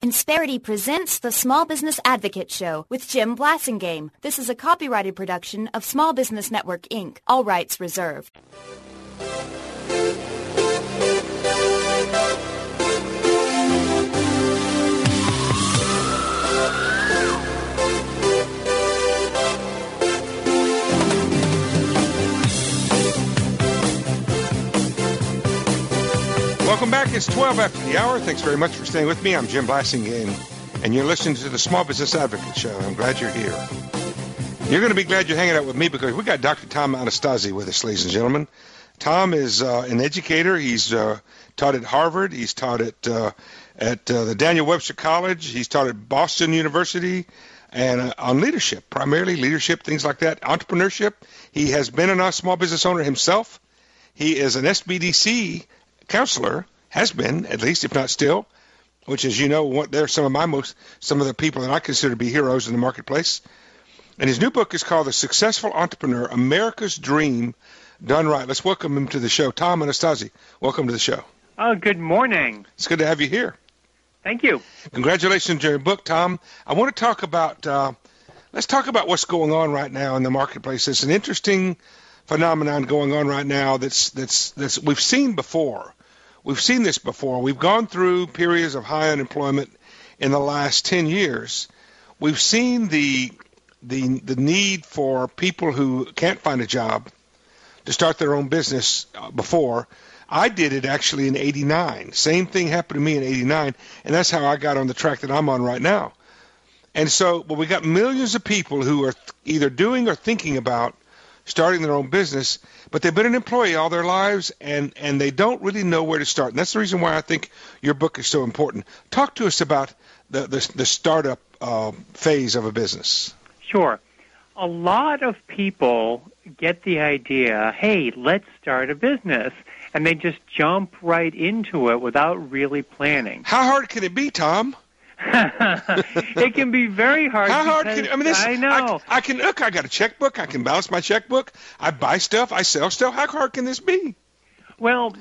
Insperity presents the Small Business Advocate Show with Jim Blasingame. This is a copyrighted production of Small Business Network, Inc., all rights reserved. Welcome back. It's 12 after the hour. Thanks very much for staying with me. I'm Jim Blasingame, and you're listening to the Small Business Advocate Show. I'm glad you're here. You're going to be glad you're hanging out with me because we got Dr. Tom Anastasi with us, ladies and gentlemen. Tom is an educator. He's taught at Harvard. He's taught at the Daniel Webster College. He's taught at Boston University and on leadership, primarily leadership, things like that, entrepreneurship. He has been a small business owner himself. He is an SBDC counselor, has been, at least, if not still, which, as you know, they're some of the people that I consider to be heroes in the marketplace. And his new book is called The Successful Entrepreneur, America's Dream Done Right. Let's welcome him to the show. Tom Anastasi, welcome to the show. Oh, good morning. It's good to have you here. Thank you. Congratulations on your book, Tom. I want to talk about, let's talk about what's going on right now in the marketplace. It's an interesting phenomenon going on right now that's we've seen before. We've seen this before. We've gone through periods of high unemployment in the last 10 years. We've seen the need for people who can't find a job to start their own business before. I did it actually in 89. Same thing happened to me in 89, and that's how I got on the track that I'm on right now. And so we got millions of people who are either doing or thinking about starting their own business, but they've been an employee all their lives, and they don't really know where to start. And that's the reason why I think your book is so important. Talk to us about the startup phase of a business. Sure. A lot of people get the idea, hey, let's start a business, and they just jump right into it without really planning. How hard can it be, Tom? It can be very hard. How hard can I know. I can look. I got a checkbook. I can balance my checkbook. I buy stuff. I sell stuff. How hard can this be? Well,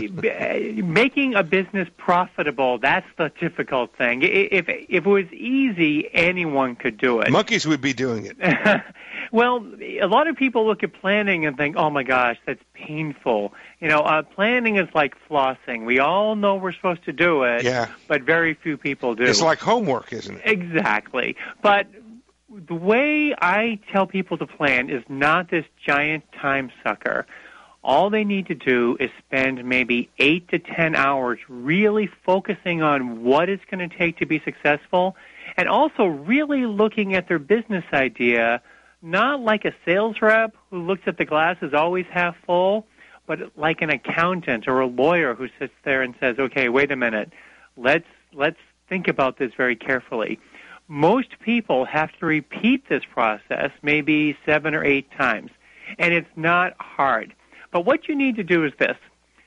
making a business profitable, that's the difficult thing. If it was easy, anyone could do it. Monkeys would be doing it. Well, a lot of people look at planning and think, oh, my gosh, that's painful. Planning is like flossing. We all know we're supposed to do it, but very few people do. It's like homework, isn't it? Exactly. But the way I tell people to plan is not this giant time sucker. All they need to do is spend maybe 8 to 10 hours really focusing on what it's going to take to be successful, and also really looking at their business idea, not like a sales rep who looks at the glass as always half full, but like an accountant or a lawyer who sits there and says, okay, wait a minute, let's think about this very carefully. Most people have to repeat this process maybe 7 or 8 times, and it's not hard. But what you need to do is this.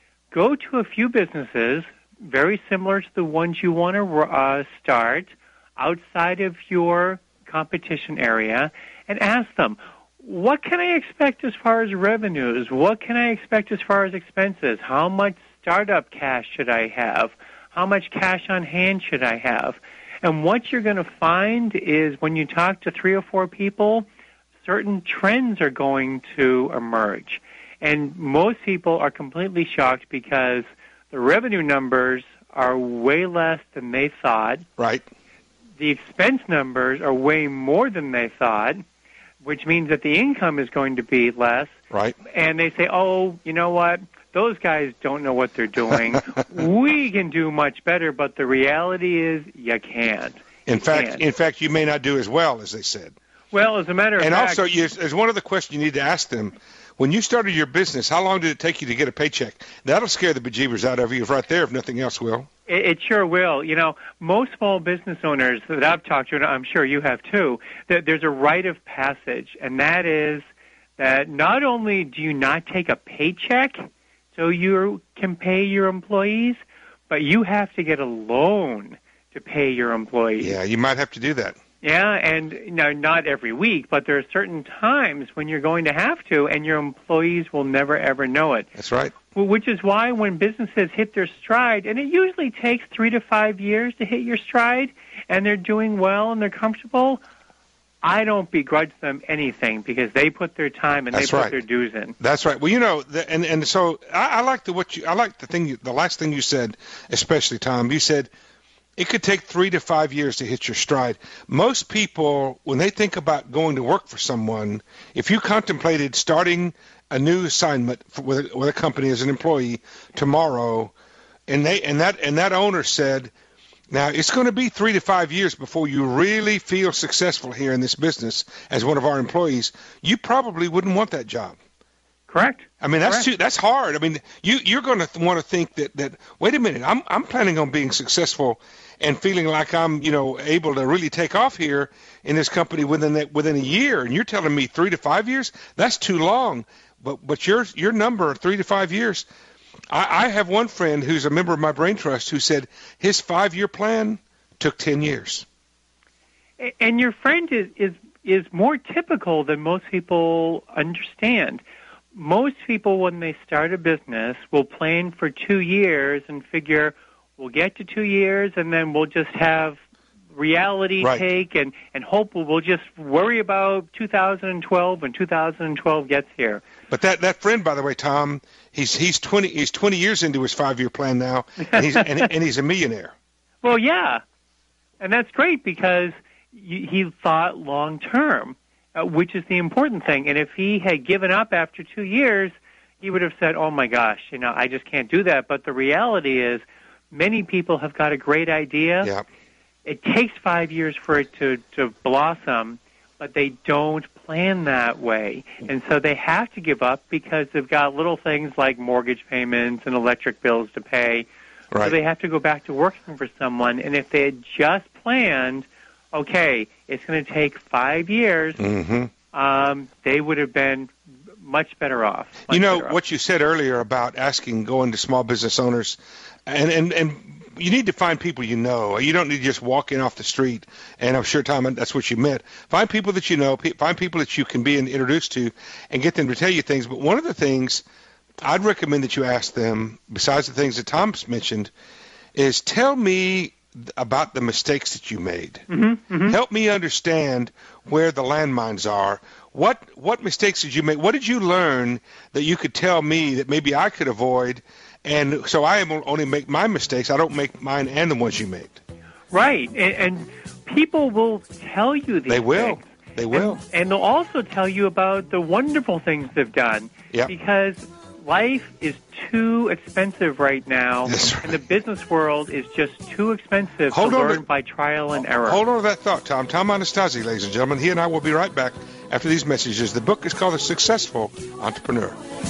Go to a few businesses very similar to the ones you want to start outside of your competition area and ask them, what can I expect as far as revenues? What can I expect as far as expenses? How much startup cash should I have? How much cash on hand should I have? And what you're going to find is when you talk to 3 or 4 people, certain trends are going to emerge. And most people are completely shocked because the revenue numbers are way less than they thought. Right. The expense numbers are way more than they thought, which means that the income is going to be less. Right. And they say, oh, you know what? Those guys don't know what they're doing. We can do much better, but the reality is you can't. In fact, you may not do as well, as they said. Well, as a matter of fact... And also, there's one other question you need to ask them. When you started your business, how long did it take you to get a paycheck? That'll scare the bejeebers out of you right there, if nothing else will. It sure will. Most small business owners that I've talked to, and I'm sure you have too, there's a rite of passage, and that is that not only do you not take a paycheck so you can pay your employees, but you have to get a loan to pay your employees. Yeah, you might have to do that. Yeah, and not every week, but there are certain times when you're going to have to, and your employees will never, ever know it. That's right. Which is why when businesses hit their stride, and it usually takes 3 to 5 years to hit your stride, and they're doing well and they're comfortable, I don't begrudge them anything because they put their time and That's they put right. their dues in. That's right. Well, and so I like the last thing you said, especially Tom. You said it could take 3 to 5 years to hit your stride. Most people, when they think about going to work for someone, if you contemplated starting a new assignment with a company as an employee tomorrow, and that owner said, now it's going to be 3 to 5 years before you really feel successful here in this business as one of our employees, you probably wouldn't want that job. Correct. I mean, that's hard. I mean, you're going to want to think that wait a minute, I'm planning on being successful and feeling like I'm able to really take off here in this company within a year, and you're telling me 3 to 5 years? That's too long. But your number 3 to 5 years. I have one friend who's a member of my Brain Trust who said his 5-year plan took 10 years. And your friend is more typical than most people understand. Most people, when they start a business, will plan for 2 years and figure we'll get to 2 years and then we'll just have reality take and hope we'll just worry about 2012 when 2012 gets here. But that friend, by the way, Tom, he's 20 years into his 5-year plan now, and he's a millionaire. Well, yeah, and that's great because he thought long term, which is the important thing. And if he had given up after 2 years, he would have said, "Oh my gosh, I just can't do that." But the reality is, many people have got a great idea. Yeah. It takes 5 years for it to blossom, but they don't plan that way. And so they have to give up because they've got little things like mortgage payments and electric bills to pay. Right. So they have to go back to working for someone. And if they had just planned, okay, it's going to take 5 years, they would have been much better off. What you said earlier about going to small business owners, and you need to find people you know. You don't need to just walk in off the street, and I'm sure, Tom, that's what you meant. Find people that you know, find people that you can be introduced to, and get them to tell you things. But one of the things I'd recommend that you ask them, besides the things that Tom's mentioned, is tell me about the mistakes that you made. Help me understand where the landmines are. What mistakes did you make? What did you learn that you could tell me that maybe I could avoid? And so I only make my mistakes. I don't make mine and the ones you made. Right. And people will tell you these They will. things. They will. And they'll also tell you about the wonderful things they've done. Yep. Because life is too expensive right now. That's right. And the business world is just too expensive to learn by trial and error. Hold on to that thought, Tom. Tom Anastasi, ladies and gentlemen. He and I will be right back after these messages. The book is called The Successful Entrepreneur.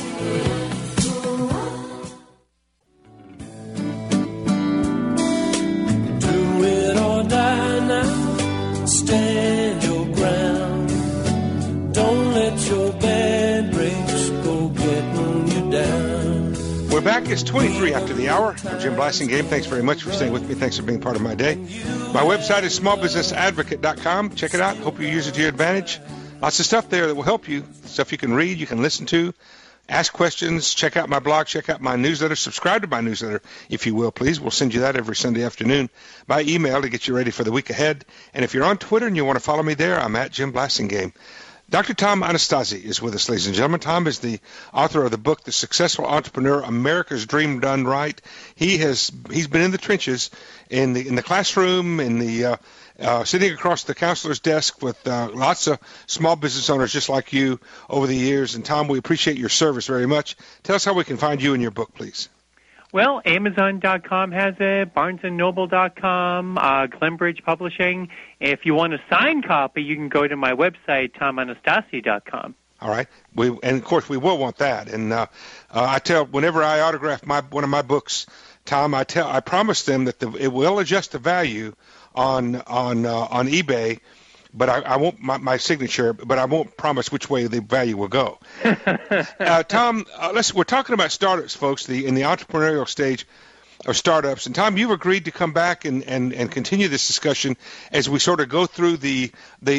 Stand your ground. Don't let your bad breaks go getting you down. We're back. It's 23 after the hour. I'm Jim Blasingame. Thanks very much for staying with me. Thanks for being part of my day. My website is smallbusinessadvocate.com. Check it out. Hope you use it to your advantage. Lots of stuff there that will help you. Stuff you can read, you can listen to, ask questions, check out my blog, check out my newsletter, subscribe to my newsletter, if you will, please. We'll send you that every Sunday afternoon by email to get you ready for the week ahead. And if you're on Twitter and you want to follow me there, I'm at Jim Blasingame. Dr. Tom Anastasi is with us, ladies and gentlemen. Tom is the author of the book, The Successful Entrepreneur, America's Dream Done Right. He's been in the trenches, in the classroom, in the sitting across the counselor's desk with lots of small business owners just like you over the years. And, Tom, we appreciate your service very much. Tell us how we can find you and your book, please. Well, Amazon.com has it, BarnesandNoble.com, Glenbridge Publishing. If you want a signed copy, you can go to my website, TomAnastasi.com. All right. And, of course, we will want that. And I tell, whenever I autograph one of my books, Tom, I promise them that it will adjust the value on eBay, but I won't my signature, but I won't promise which way the value will go. Tom, we're talking about startups, folks, in the entrepreneurial stage. of startups. And Tom, you've agreed to come back and continue this discussion as we sort of go through the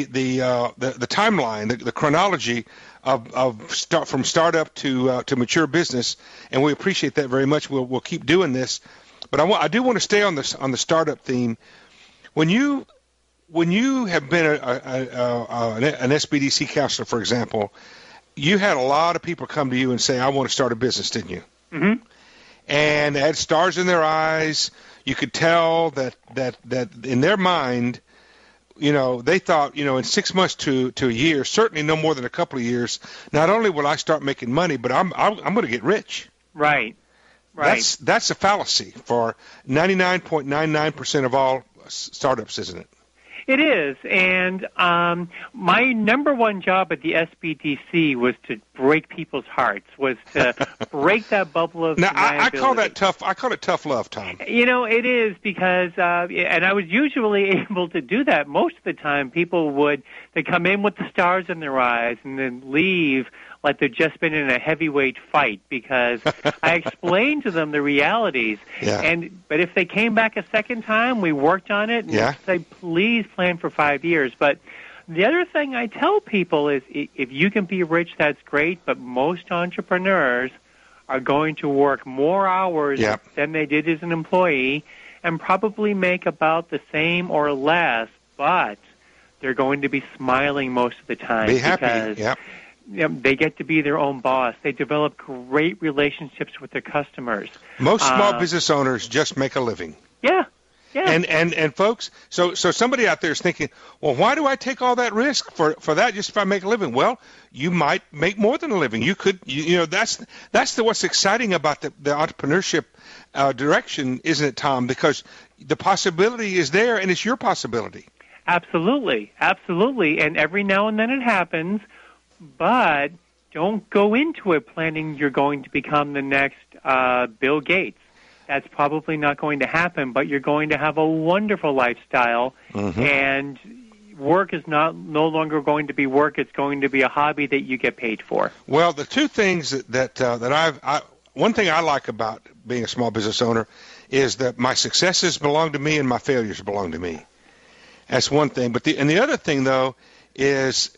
timeline, the chronology from startup to mature business. And we appreciate that very much. We'll keep doing this. But I do want to stay on the startup theme. When you have been an SBDC counselor, for example, you had a lot of people come to you and say, "I want to start a business," didn't you? Mm-hmm. And they had stars in their eyes. You could tell that in their mind, they thought, in 6 months to a year, certainly no more than a couple of years, not only will I start making money, but I'm going to get rich. Right. That's a fallacy for 99.99% of all startups, isn't it? It is, and my number one job at the SBDC was to break people's hearts, was to break that bubble of now, deniability. I call that tough. I call it tough love, Tom. It is because, and I was usually able to do that. Most of the time, they come in with the stars in their eyes and then leave like they've just been in a heavyweight fight because I explained to them the realities. Yeah. But if they came back a second time, we worked on it and said, please plan for 5 years. But the other thing I tell people is if you can be rich, that's great, but most entrepreneurs are going to work more hours than they did as an employee and probably make about the same or less, but they're going to be smiling most of the time. Be happy, because they get to be their own boss. They develop great relationships with their customers. Most small business owners just make a living. Yeah. And folks, so somebody out there is thinking, well, why do I take all that risk for that just if I make a living? Well, you might make more than a living. You could, that's what's exciting about the entrepreneurship direction, isn't it, Tom? Because the possibility is there, and it's your possibility. Absolutely. And every now and then it happens. But don't go into it planning you're going to become the next Bill Gates. That's probably not going to happen, but you're going to have a wonderful lifestyle, and work is no longer going to be work. It's going to be a hobby that you get paid for. Well, the two things one thing I like about being a small business owner is that my successes belong to me and my failures belong to me. That's one thing. But the other thing, though, is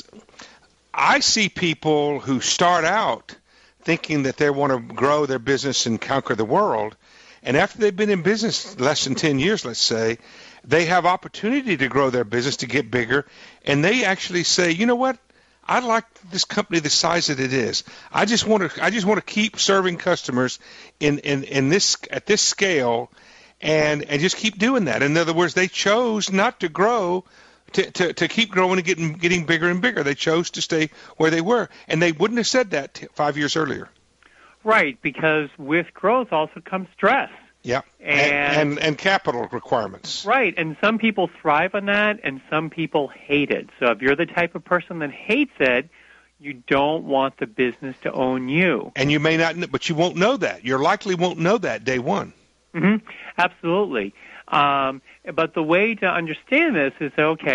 I see people who start out thinking that they want to grow their business and conquer the world, and after they've been in business less than 10 years, let's say, they have opportunity to grow their business, to get bigger, and they actually say, you know what, I like this company the size that it is. I just want to keep serving customers in this at this scale, and just keep doing that. In other words, they chose not to grow. To keep growing and getting bigger and bigger. They chose to stay where they were, and they wouldn't have said that 5 years earlier. Right, because with growth also comes stress. Yeah, and capital requirements. Right, and some people thrive on that, and some people hate it. So if you're the type of person that hates it, you don't want the business to own you. And you may not, but you won't know that. You likely won't know that day one. Mm-hmm. Absolutely. But the way to understand this is,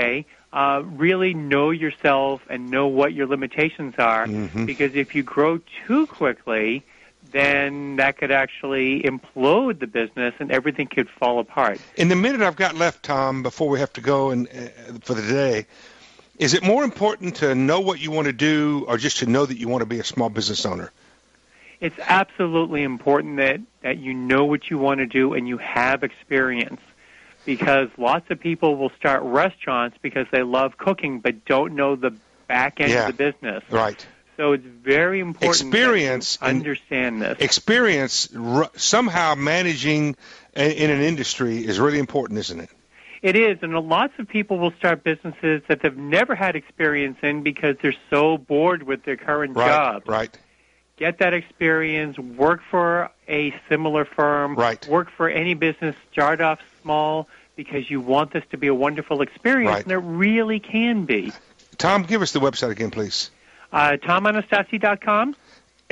really know yourself and know what your limitations are, because if you grow too quickly, then that could actually implode the business and everything could fall apart. In the minute I've got left, Tom, before we have to go for the day, is it more important to know what you want to do or just to know that you want to be a small business owner? It's absolutely important that you know what you want to do and you have experience, because lots of people will start restaurants because they love cooking but don't know the back end of the business. Right. So it's very important to understand this. Experience somehow managing in an industry is really important, isn't it? It is, and lots of people will start businesses that they've never had experience in because they're so bored with their current job. Right. Get that experience, work for a similar firm, work for any business, start off small, because you want this to be a wonderful experience, and it really can be. Tom, give us the website again, please. TomAnastasi.com.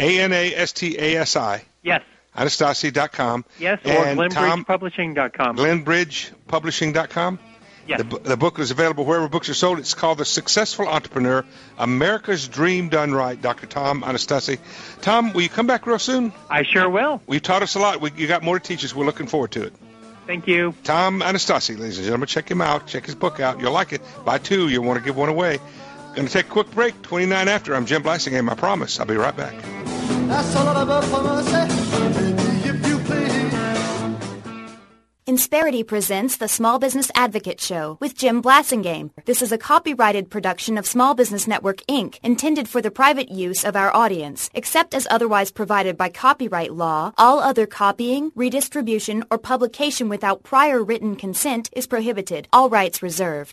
ANASTASI. Yes. Anastasi.com. Yes, or GlenBridgePublishing.com. GlenBridgePublishing.com. Yes. The book is available wherever books are sold. It's called The Successful Entrepreneur, America's Dream Done Right, Dr. Tom Anastasi. Tom, will you come back real soon? I sure will. You've taught us a lot. You got more to teach us. We're looking forward to it. Thank you. Tom Anastasi, ladies and gentlemen. Check him out. Check his book out. You'll like it. Buy two. You'll want to give one away. Going to take a quick break. 29 after. I'm Jim Blasingame. I promise. I'll be right back. Insperity presents the Small Business Advocate Show with Jim Blasingame. This is a copyrighted production of Small Business Network, Inc., intended for the private use of our audience. Except as otherwise provided by copyright law, all other copying, redistribution, or publication without prior written consent is prohibited. All rights reserved.